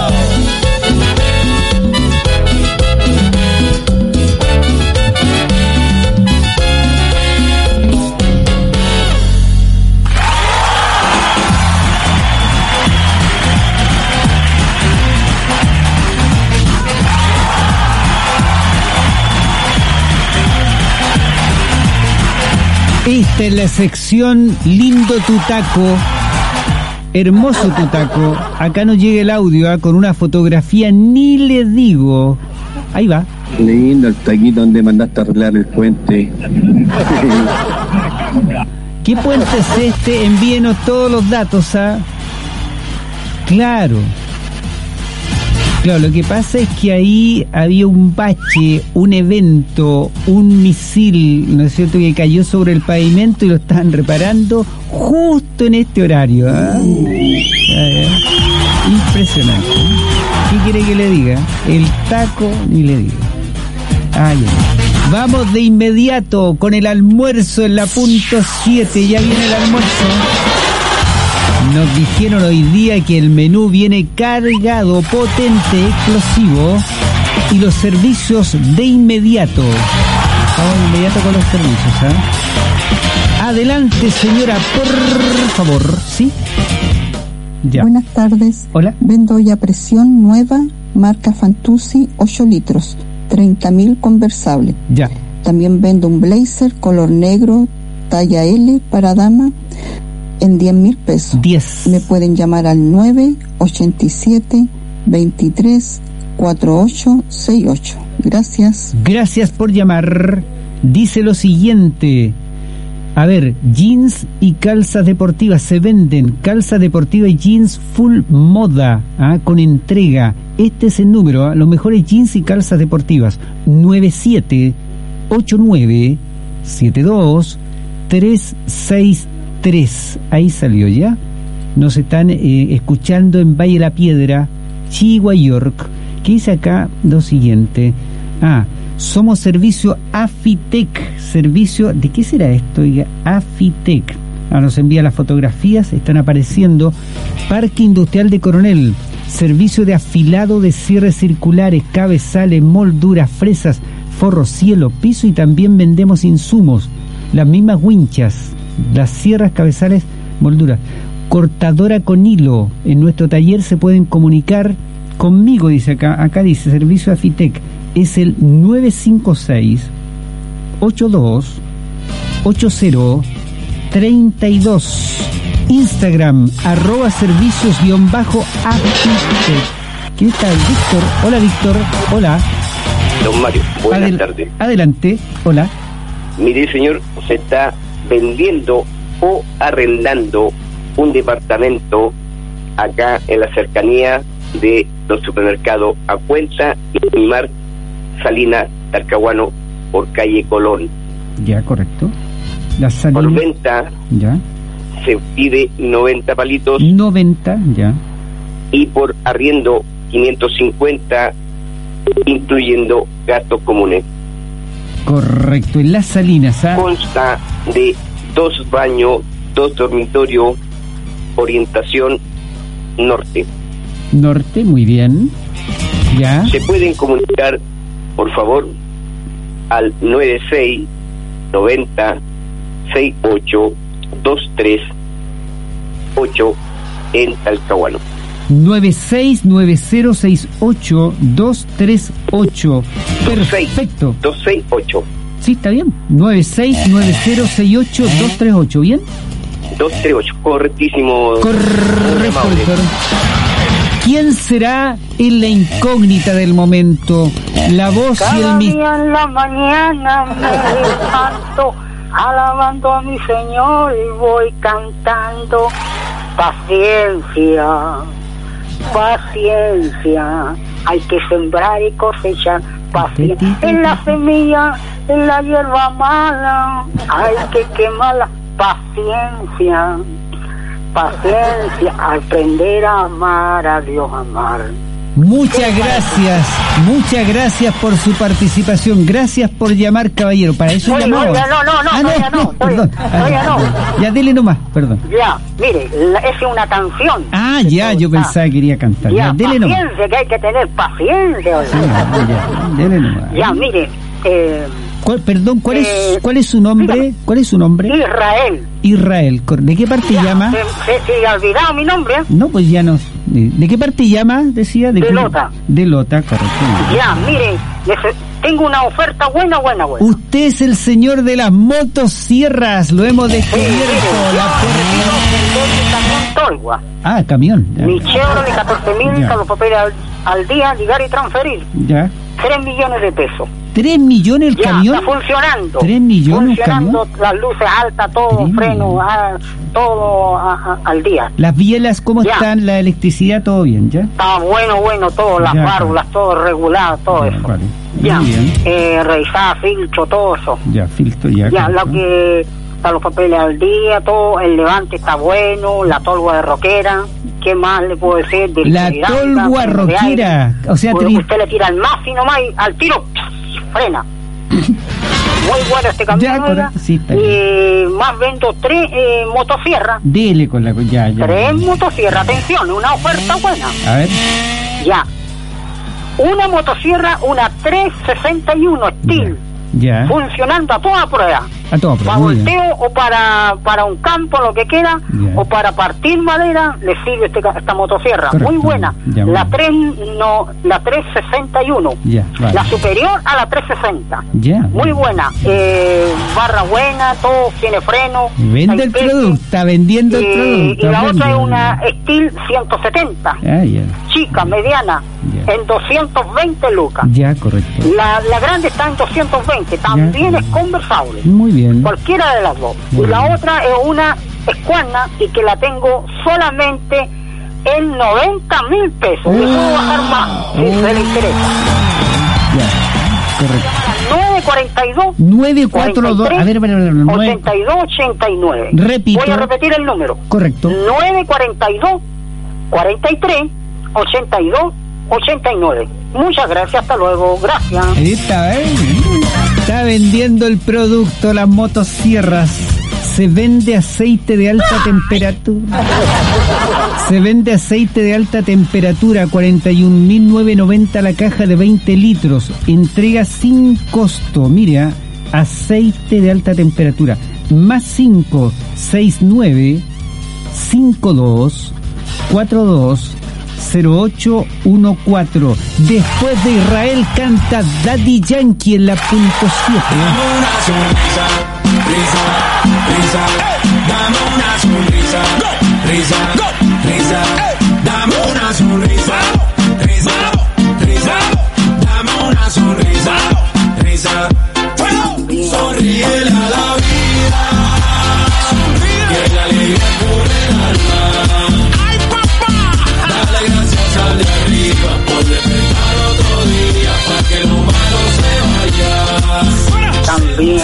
Esta es la sección Lindo tu taco, hermoso tu taco. Acá nos llega el audio ¿eh? Con una fotografía, ni le digo. Ahí va. Lindo el taquito donde mandaste a arreglar el puente. ¿Qué puente es este? Envíenos todos los datos a... Claro. Claro, lo que pasa es que ahí había un bache, un evento, un misil, ¿no es cierto?, que cayó sobre el pavimento y lo estaban reparando justo en este horario. ¿eh? Eh, impresionante. ¿Qué quiere que le diga? El taco, ni le diga. Ay, ay. Vamos de inmediato con el almuerzo en la punto siete. Ya viene el almuerzo. Nos dijeron hoy día que el menú viene cargado, potente, explosivo y los servicios de inmediato. Vamos inmediato con los servicios, ¿eh? Adelante, señora, por favor, ¿sí? Ya. Buenas tardes. Hola. Vendo olla a presión nueva, marca Fantuzzi, ocho litros, treinta mil conversable. Ya. También vendo un blazer color negro, talla L para dama, en diez mil pesos. diez. Me pueden llamar al nueve ochenta y siete veintitrés cuarenta y ocho sesenta y ocho. Gracias. Gracias por llamar. Dice lo siguiente. A ver, jeans y calzas deportivas se venden. Calza deportiva y jeans full moda, ¿ah? Con entrega. Este es el número, ¿ah? Los mejores jeans y calzas deportivas. nueve siete ocho nueve siete dos tres seis tres. Ahí salió ya. Nos están eh, escuchando en Valle de la Piedra, Chihuahua, York. ¿Qué dice acá? Lo siguiente. Ah, somos servicio Afitec. Servicio, ¿de qué será esto? Oiga, Afitec. Ah, nos envía las fotografías, están apareciendo. Parque Industrial de Coronel. Servicio de afilado de cierres circulares, cabezales, molduras, fresas, forro, cielo, piso, y también vendemos insumos. Las mismas winchas, las sierras, cabezales, molduras. Cortadora con hilo. En nuestro taller se pueden comunicar conmigo, dice acá. Acá dice servicio Afitec. Es el nueve cinco seis ocho dos ocho cero tres dos. Instagram, arroba servicios guión bajo Afitec. ¿Quién está? Víctor. Hola, Víctor. Hola. Don Mario, buenas Adel- tardes. Adelante. Hola. Mire, señor, se está vendiendo o arrendando un departamento acá en la cercanía de los supermercados Acuenta y Mimar Salina Talcahuano por calle Colón. Ya, correcto. La salida. Por venta Ya. se pide noventa palitos noventa, ya. y por arriendo quinientos cincuenta, incluyendo gastos comunes. Correcto. En Las Salinas, ¿ah? Consta de dos baños, dos dormitorios, orientación norte. Norte, muy bien. Ya. Se pueden comunicar, por favor, al nueve seis noventa sesenta y ocho veintitrés ocho en Talcahuano. nueve seis nueve cero seis ocho dos tres ocho. Perfecto. doscientos sesenta y ocho. Sí, está bien. nueve seis nueve cero seis ocho dos tres ocho, ¿bien? doscientos treinta y ocho, correctísimo. Correcto, doctor. ¿Quién será en la incógnita del momento? La voz y el Cada misterio. día en la mañana me levanto alabando a mi Señor y voy cantando paciencia, paciencia, hay que sembrar y cosechar paciencia. En la semilla, en la hierba mala, hay que quemarla, paciencia, paciencia, aprender a amar a Dios, amar. Muchas gracias, muchas gracias por su participación. Gracias por llamar, caballero. Para eso Oye, llamaba. oiga, no, no, no, Ah, todavía no, todavía- perdón. todavía no. Ya, dele nomás, perdón. Ya, mire, la- esa es una canción. Ah, ya, yo pensaba que quería cantar. Ya, Ya, dele nomás. paciencia, que hay que tener paciencia. oiga. Sí, ya, dele nomás. Ya, mire, eh, ¿Cuál- perdón, ¿cuál es Eh, cuál es su nombre? ¿Cuál es su nombre? Israel. Israel. Cor- ¿De qué parte Ya, llama? Se, se, se ha olvidado mi nombre. ¿eh? No, pues ya no. ¿De, de qué parte llama? Decía. ¿De, De qué- Lota. De Lota, correcto. Ya, mire, nece- tengo una oferta buena, buena, buena. Usted es el señor de las motosierras, lo hemos descubierto. La Tolgua. Ah, camión. Ya. Mi Chevrolet catorce mil, Ya. con los papeles al, al día, ligar y transferir. Ya. tres millones de pesos. ¿Tres millones el Ya, camión? está funcionando. ¿Tres millones el Funcionando, camión? las luces altas, todo, Tres freno, ah, todo a- a- al día. Las bielas, ¿cómo Ya. están? La electricidad, todo bien, ¿ya? Está bueno, bueno, todo, las Ya, válvulas, todo regulado, todo eso. Vale. Ya, Muy bien. eh, revisada, filtro, todo eso. Ya, filtro, ya. Ya, correcto. lo que están los papeles al día, todo, el levante está bueno, la tolva de roquera. ¿Qué más le puedo decir? De La hidráulica, tolva freno de roquera, aire. o sea, Pues tri- usted le tira al máximo nomás y al tiro, frena. Muy bueno este camión, Ya, oiga. correcto, sí, está Y más vendo tres eh, motosierras. Dele con la... Ya, ya. Tres motosierras, atención, una oferta buena. A ver. Ya. Una motosierra, una trescientos sesenta y uno Steel. Ya. funcionando a toda prueba. A toda prueba. Para muy bien. volteo o para, para un campo, lo que quiera, Ya. o para partir madera, le sirve este, ca- esta motosierra. Correcto. Muy buena. Ya, muy la bien. tres no, la trescientos sesenta y uno. Ya, vale. La superior a la trescientos sesenta. Ya. Muy buena. Eh, barra buena, todo tiene freno. Vende el taipete, producto, está vendiendo el y, producto. y la otra vende. es una Steel ciento setenta. Ah, ya. Chica, mediana, Ya. en doscientos veinte lucas. Ya, correcto. La, la grande está en doscientos veinte, también Ya. es conversable. Muy bien. Cualquiera de las dos. Muy y la bien. otra es una Escuana y que la tengo solamente en noventa mil pesos. Le puedo bajar más si Oh. se le interesa. Ya, correcto. nueve cuarenta y dos nueve cuatro dos, a ver, a ver, a ver, nueve- ochenta y dos ochenta y nueve. Repito. Voy a repetir el número. Correcto. nueve cuarenta y dos cuarenta y tres ochenta y dos ochenta y nueve. Muchas gracias, hasta luego. Gracias. Ahí está, ¿eh? Está vendiendo el producto, las motosierras. Se vende aceite de alta temperatura. Se vende aceite de alta temperatura, cuarenta y un mil novecientos noventa la caja de veinte litros. Entrega sin costo. Mire, ¿ah? Aceite de alta temperatura. Más cinco seis nueve cinco dos cuatro dos cero ocho uno cuatro. Después de Israel canta Daddy Yankee en la punto siete. Risa, risa, dame una sonrisa, risa, risa, dame una sonrisa, risa, risa, dame una sonrisa, risa, sonríele a la vida, que la alegría corre el alma, ay papá, dale gracias al de arriba por despertar otro día, para que lo malo se vaya, también.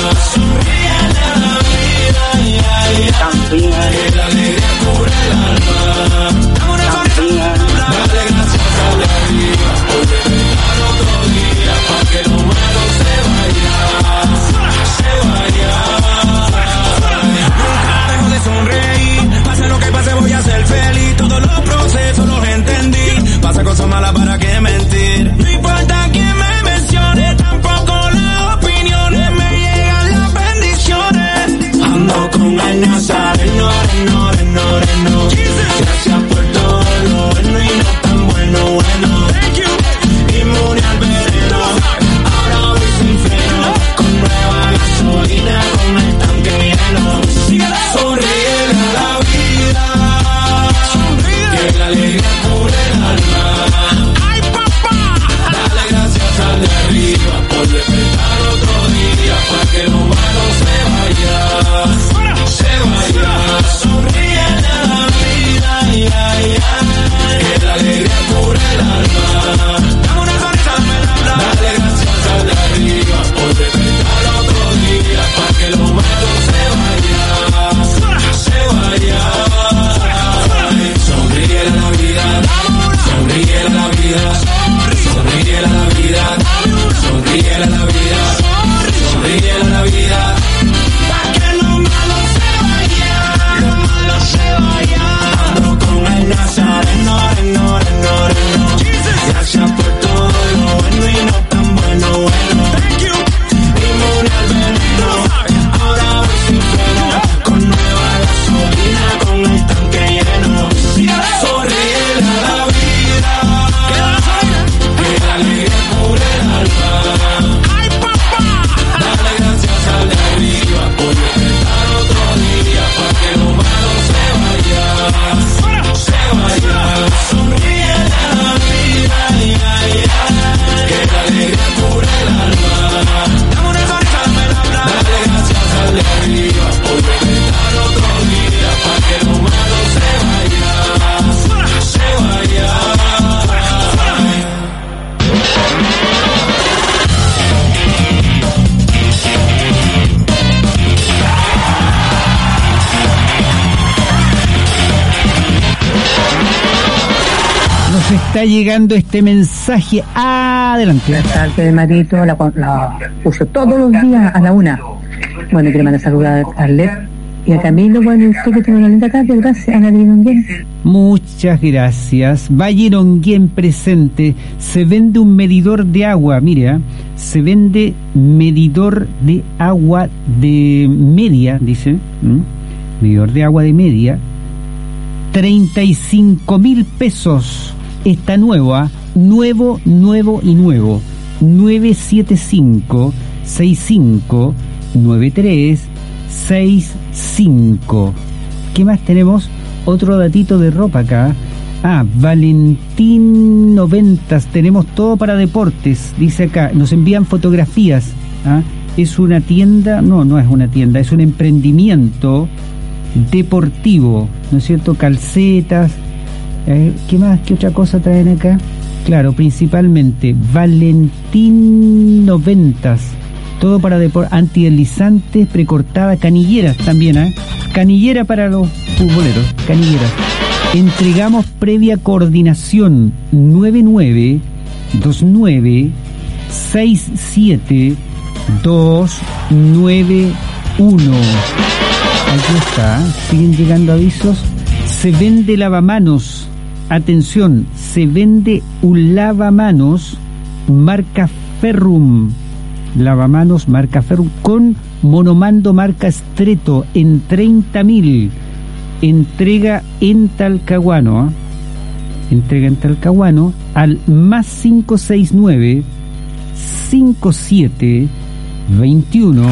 También. Que la alegría cubre el alma. También. Dale gracias al de arriba por despertar otro día, para que lo malo se vaya, se vaya. Nunca dejo de sonreír, pase lo que pase voy a ser feliz. Todos los procesos los entendí, pasa cosas malas para qué mentir. No importa quién me mencione, tampoco las opiniones, me llegan las bendiciones. Ando con el Nazareno, reno, reno, reno. Gracias por todo lo bueno y no tan bueno, bueno. Inmune al veneno, ahora voy sin freno, con nueva gasolina, con el tanque lleno. Sonríele a la vida, que la alegría cubre el alma. Ay papá, dale gracias al de arriba por despertar otro día, para que lo malo se vaya, se vaya. Sonríele a la vida, ay, ay, ay, que la alegría cubre el alma. Dame una sonrisa, dame la plata. Dale gracias al de arriba por despertar otro día, para que lo malo se vaya, se vaya. Sonríele a la vida, sonríele a la vida, sonríele a la vida, sonríele a la vida, sonríele a la vida, para que lo malo se vaya, lo malo se vaya. Ando con el Nazareno, reno, reno, reno. Gracias por todo lo bueno y no tan bueno, bueno. Inmune al veneno, ahora voy sin freno, con nueva gasolina, con el tanque lleno. Sonríele a la vida, que la alegría cubre el alma. Ay papá, dale gracias al de arriba por despertar otro día, para que lo malo se vaya, se vaya. Sonríele a la vida, ay, ay, ay, que la alegría cubre el alma. Dame una sonrisa, dame la plata. Dale gracias al de arriba por despertar otro día, para que lo malo se vaya, se vaya. Nos está llegando este mensaje. Adelante. Buenas tardes, Marito. La, la uso todos los días a la una. Bueno, quiero mandar saludar a Arlet Y a Camilo, bueno, usted que tiene una linda tarde, gracias, Ana Longuén. Muchas gracias. Valle Longuén presente. Se vende un medidor de agua, mire, ¿eh? Se vende medidor de agua de media, dice, ¿m? medidor de agua de media, treinta y cinco mil pesos. Está nuevo, ¿eh? nuevo, nuevo y nuevo. nueve siete cinco, seis cinco, nueve tres seis cinco. ¿Qué más tenemos? Otro datito de ropa acá. Ah, Valentín Noventas. Tenemos todo para deportes, dice acá. Nos envían fotografías. ¿Ah? Es una tienda, no, no es una tienda, es un emprendimiento deportivo, ¿no es cierto? Calcetas. Eh, ¿Qué más? ¿Qué otra cosa traen acá? Claro, principalmente Valentín Noventas. Todo para deportes, antideslizantes, precortada, canilleras también, ¿eh? Canillera para los futboleros, canilleras. Entregamos previa coordinación nueve nueve dos nueve seis siete dos nueve uno. Aquí está, siguen llegando avisos. Se vende lavamanos. Atención, se vende un lavamanos marca Ferrum. Lavamanos marca Ferrum con monomando marca Estreto en treinta mil. Entrega en Talcahuano. ¿eh? Entrega en Talcahuano al más cinco seis nueve cinco siete veintiuno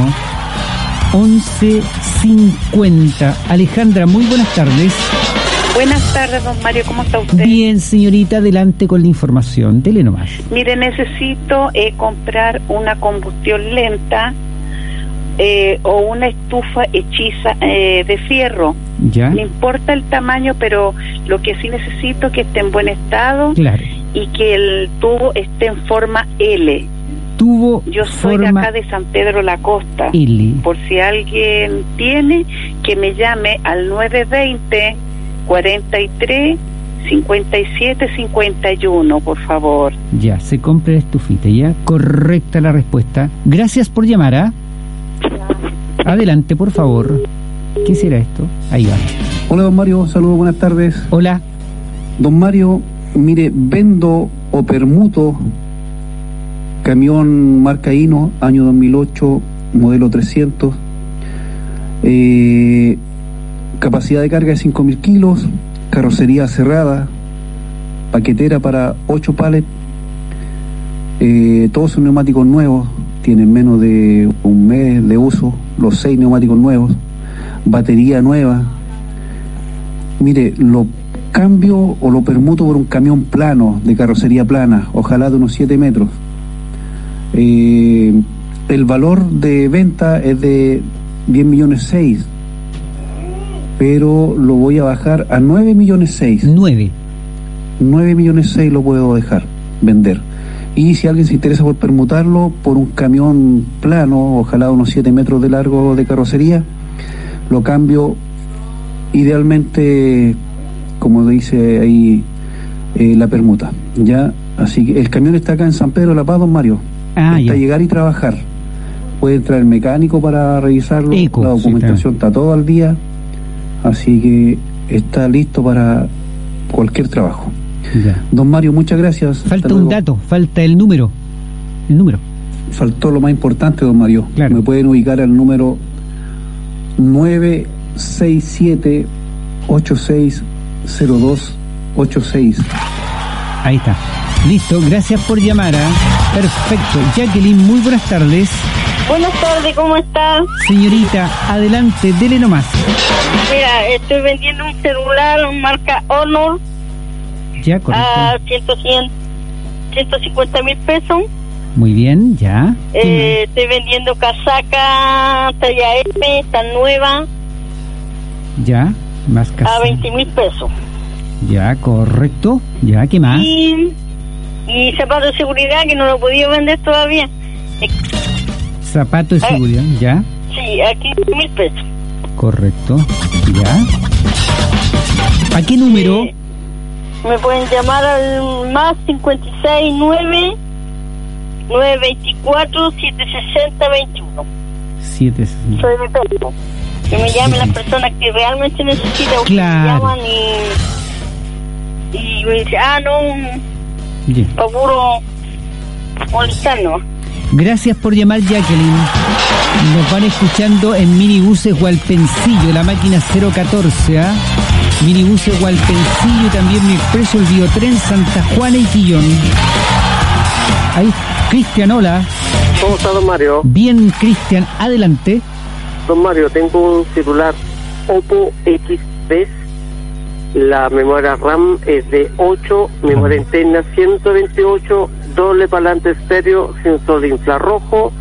once cincuenta. Alejandra, muy buenas tardes. Buenas tardes, don Mario, ¿cómo está usted? Bien, señorita, adelante con la información, dele nomás. Mire, necesito eh, comprar una combustión lenta eh, o una estufa hechiza eh, de fierro. Ya. No importa el tamaño, pero lo que sí necesito es que esté en buen estado. Claro. Y que el tubo esté en forma L. Tubo Yo soy de acá de San Pedro La Costa. L. Por si alguien tiene, que me llame al nueve veinte cuarenta y tres cincuenta y siete cincuenta y uno, por favor. Ya, se compra la estufita, ya. Correcta la respuesta. Gracias por llamar, ¿ah? ¿eh? Adelante, por favor. ¿Qué será esto? Ahí va. Hola, don Mario, saludos, buenas tardes. Hola. Don Mario, mire, vendo o permuto camión marca Hino, año dos mil ocho, modelo trescientos. Eh... Capacidad de carga de cinco mil kilos, carrocería cerrada, paquetera para ocho palets, eh, todos son neumáticos nuevos, tienen menos de un mes de uso, los seis neumáticos nuevos, batería nueva. Mire, lo cambio o lo permuto por un camión plano, de carrocería plana, ojalá de unos siete metros. Eh, el valor de venta es de diez millones seis, pero lo voy a bajar a nueve millones seis. nueve. nueve millones seis lo puedo dejar, vender. Y si alguien se interesa por permutarlo por un camión plano, ojalá unos siete metros de largo de carrocería, lo cambio idealmente, como dice ahí, eh, la permuta. Ya, así que el camión está acá en San Pedro de La Paz, don Mario. Ah, está ya. Llegar y trabajar. Puede entrar el mecánico para revisarlo. Eco, la documentación sí, está todo al día. Así que está listo para cualquier trabajo. Ya. Don Mario, muchas gracias. Falta un dato, falta el número. El número. Faltó lo más importante, don Mario. Claro. Me pueden ubicar al número nueve seis siete ocho seis cero dos ocho seis. Ahí está. Listo, gracias por llamar. ¿eh? Perfecto. Jacqueline, muy buenas tardes. Buenas tardes, ¿cómo está? Señorita, adelante, dele nomás. Mira, estoy vendiendo un celular marca Honor Ya, correcto. a ciento cincuenta mil pesos. Muy bien, ya. Eh, estoy vendiendo casaca talla M, tan nueva, Ya, más casa. a veinte mil pesos. Ya, correcto. Ya, ¿qué más? Y, y zapatos de seguridad que no lo he podido vender todavía. Eh, Zapato de seguridad, ya. Sí, a quince mil pesos. Correcto, ya. ¿A qué número? Eh, me pueden llamar al más cincuenta y seis nueve nueve veinticuatro siete sesenta veintiuno. siete. Soy de Perú. que me llame la persona que realmente necesita. Claro. Me llaman y, y me dice, ah, no, Yeah. seguro molestando. Gracias por llamar, Jacqueline. Nos van escuchando en Minibuses Hualpencillo, la máquina cero catorce, ¿ah? Minibuses Hualpencillo y también Mi Expreso, el Biotren, Santa Juana y Quillón. Ahí, Cristian, hola. ¿Cómo está, don Mario? Bien, Cristian, adelante. Don Mario, tengo un celular Oppo X tres. La memoria RAM es de ocho, memoria interna ciento veintiocho, doble parlante estéreo, sensor de infrarrojo,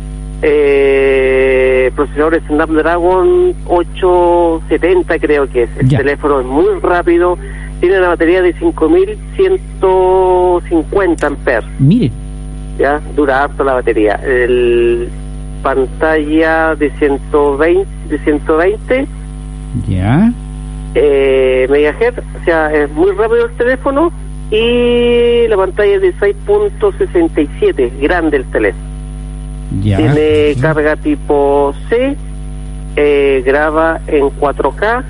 eh, procesador Snapdragon ochocientos setenta creo que es. El Ya. teléfono es muy rápido, tiene una batería de cinco mil ciento cincuenta amperes. Mire. Ya, dura harto la batería. El pantalla de ciento veinte, de ciento veinte Ya. eh, megahertz, o sea, es muy rápido el teléfono y la pantalla es de seis punto sesenta y siete, grande el teléfono. Ya. Tiene carga tipo C, eh, graba en cuatro K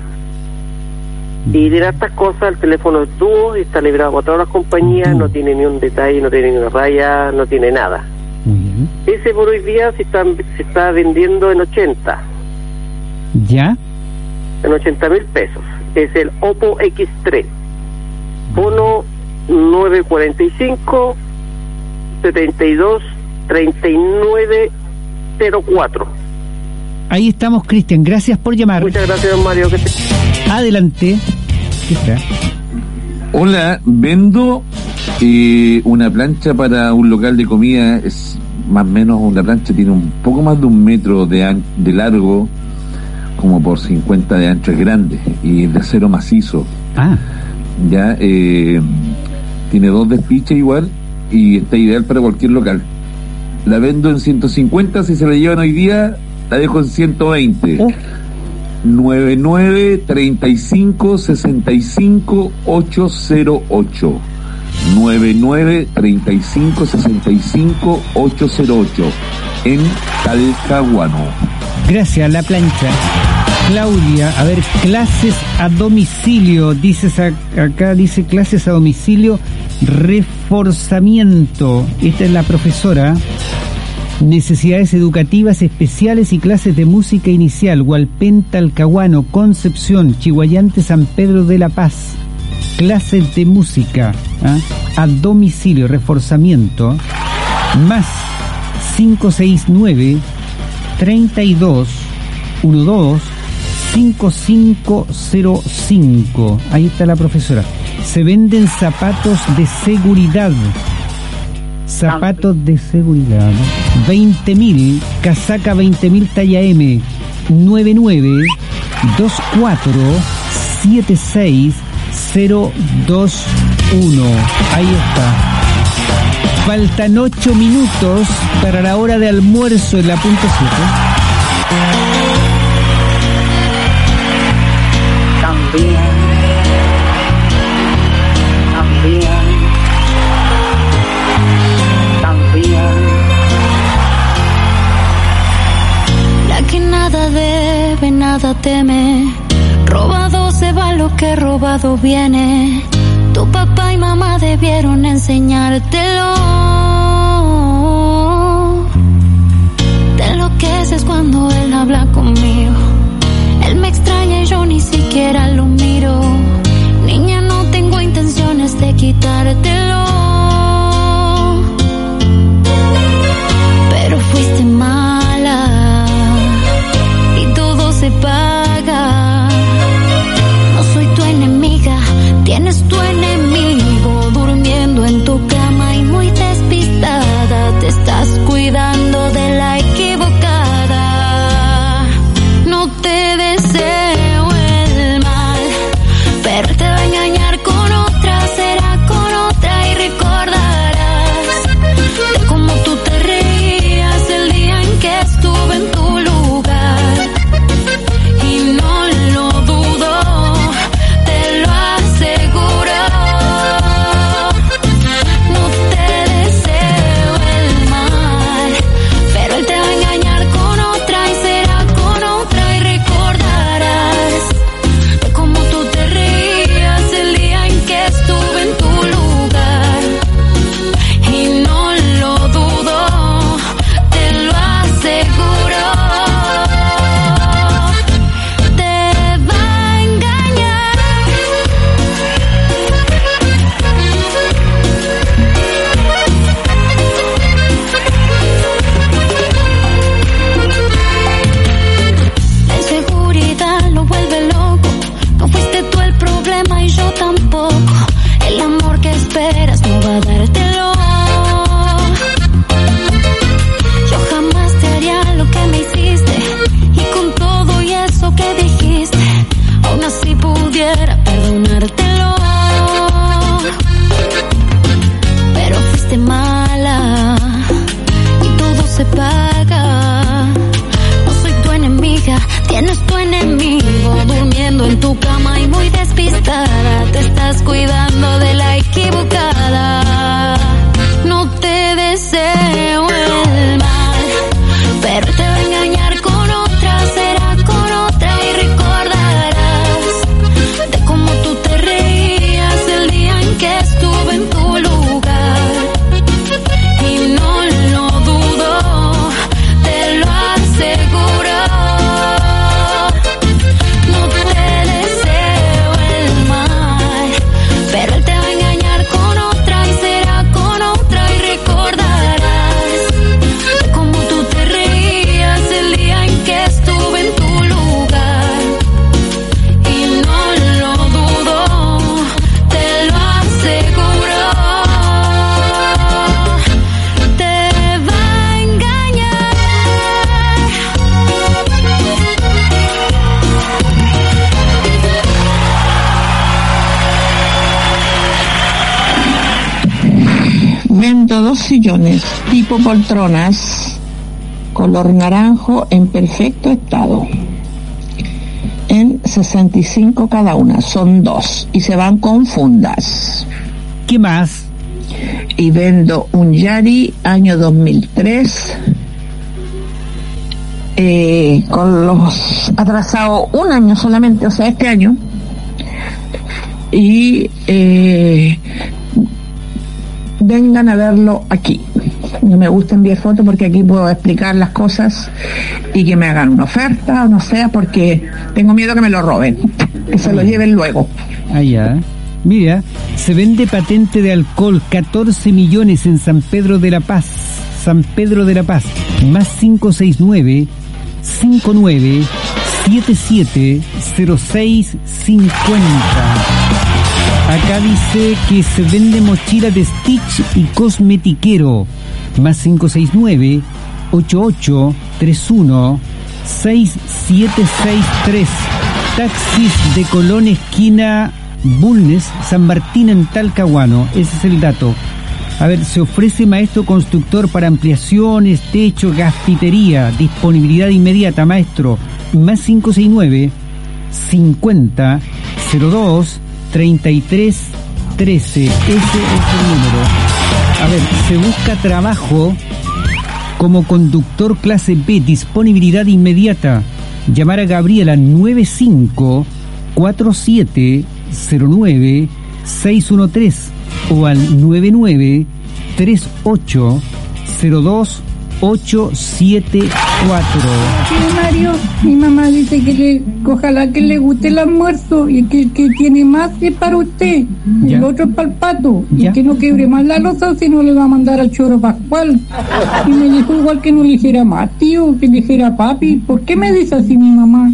y de estas cosas. El teléfono es dúo, está librado por todas las compañías, no tiene ni un detalle, no tiene ni una raya, no tiene nada. Muy bien. Ese por hoy día se está, se está vendiendo en ochenta, Ya. en ochenta mil pesos. Es el Oppo X tres. Bono nueve cuarenta y cinco, setenta y dos, treinta y nueve cero cuatro. Ahí estamos, Cristian. Gracias por llamar. Muchas gracias, don Mario. Que te... Adelante. ¿Qué está? Hola, vendo eh, una plancha para un local de comida. Es más o menos una plancha, tiene un poco más de un metro de, an- de largo, como por cincuenta de ancho, es grande y de acero macizo. Ah. Ya, eh, tiene dos despiches igual y está ideal para cualquier local. La vendo en ciento cincuenta, si se la llevan hoy día, la dejo en ciento veinte. Oh. noventa y nueve, treinta y cinco, sesenta y cinco, ochocientos ocho. noventa y nueve, treinta y cinco, sesenta y cinco, ochocientos ocho. En Talcahuano. Gracias, la plancha. Claudia, a ver, clases a domicilio, dices a- acá, dice clases a domicilio, reforzamiento. Esta es la profesora. Necesidades educativas especiales y clases de música inicial, Hualpén, Talcahuano, Concepción, Chihuayante, San Pedro de la Paz. Clases de música, ¿ah? A domicilio, reforzamiento, más cinco seis nueve, treinta y dos, doce, cinco cinco cero cinco. Ahí está la profesora. Se venden zapatos de seguridad. Zapatos de seguridad. veinte mil, casaca veinte mil talla M. noventa y nueve, veinticuatro, setenta y seis, cero veintiuno. Ahí está. Faltan ocho minutos para la hora de almuerzo en la punto siete. También, también, también. La que nada debe, nada teme. Robado se va lo que robado viene. Tu papá y mamá debieron enseñártelo. Te enloqueces cuando él habla conmigo. Él me extraña y yo ni siquiera lo miro. Niña, no tengo intenciones de quitártelo. Pero fuiste mala y todo se paga. No soy tu enemiga, tienes tu enemigo durmiendo en tu cama y muy despistada. Te estás cuidando de la equivocada. ¿Quién es tu enemigo? Durmiendo en tu cama y muy despistada. Te estás cuidando de la equivocada. No te deseo el mal, pero te va a engañar con otra, será con otra y recordarás de cómo tú te reías el día en que estuve en tu lugar. Y no lo dudo, te lo aseguro. No te deseo el mal, pero él te va a engañar con otra y será con otra y recordarás de cómo tú te reías el día en que estuve en tu lugar. Y no lo dudo, te lo aseguro. Te va a engañar. Vendo dos sillones tipo poltronas, color naranjo en perfecto estado, en sesenta y cinco cada una, son dos y se van con fundas. ¿Qué más? Y vendo un Yari año dos mil tres, eh, con los atrasados un año solamente, o sea, este año, y eh, vengan a verlo aquí. No me gusta enviar fotos porque aquí puedo explicar las cosas y que me hagan una oferta, o no sea, porque tengo miedo que me lo roben, que se lo lleven luego. Allá. Mira, se vende patente de alcohol, catorce millones en San Pedro de la Paz. San Pedro de la Paz, más cinco seis nueve, cinco nueve, siete siete, cero seis cincuenta. Acá dice que se vende mochila de Stitch y cosmetiquero, más cinco seis nueve, ocho ocho tres uno, seis siete seis tres. Taxis de Colón, esquina Bulnes, San Martín en Talcahuano. Ese es el dato. A ver, se ofrece maestro constructor para ampliaciones, techo, gasfitería, disponibilidad inmediata, maestro, más cinco seis nueve, cincuenta, cero dos, treinta y tres, trece. Ese es el número. A ver, se busca trabajo como conductor clase B, disponibilidad inmediata. Llamar a Gabriela nueve cinco cuatro siete cero nueve seis uno tres o al nueve nueve tres ocho cero dos ocho siete cuatro. Sí, Mario, mi mamá dice que le, ojalá que le guste el almuerzo y que el que tiene más es para usted, ya. El otro es para el pato, ya. Y que no quebre más la loza, si no le va a mandar al choro pascual. Y me dijo igual que no le dijera más, tío, que le dijera papi. ¿Por qué me dice así mi mamá?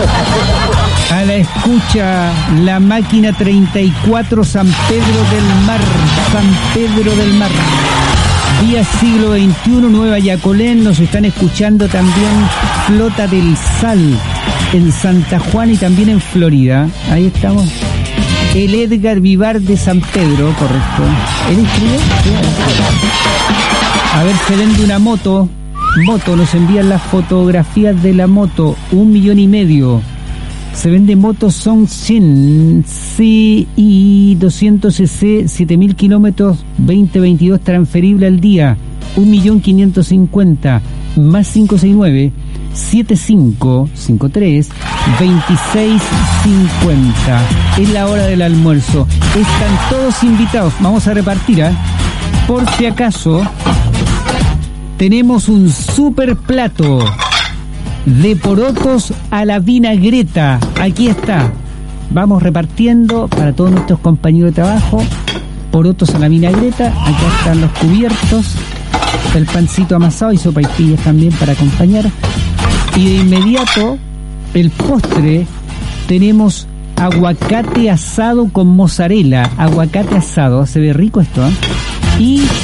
A la escucha, la máquina treinta y cuatro, San Pedro del Mar, San Pedro del Mar. Día siglo veintiuno, Nueva Yacolén, nos están escuchando también Flota del Sal, en Santa Juana y también en Florida. Ahí estamos. El Edgar Vivar de San Pedro, correcto. ¿Él escribe? A ver, se vende una moto. Moto, nos envían las fotografías de la moto. Un millón y medio. Se vende moto Songshin C I doscientos cc, siete mil kilómetros, veinte veintidós, transferible al día, un millón quinientos cincuenta, más cinco seis nueve, siete cinco cinco tres, veintiséis cincuenta. Es la hora del almuerzo. Están todos invitados. Vamos a repartir, ¿eh? Por si acaso, tenemos un super plato de porotos a la vinagreta. Aquí está. Vamos repartiendo para todos nuestros compañeros de trabajo. Porotos a la vinagreta. Acá están los cubiertos, el pancito amasado y sopaipillas también para acompañar. Y de inmediato, el postre, tenemos aguacate asado con mozzarella. Aguacate asado. Se ve rico esto, ¿eh? Y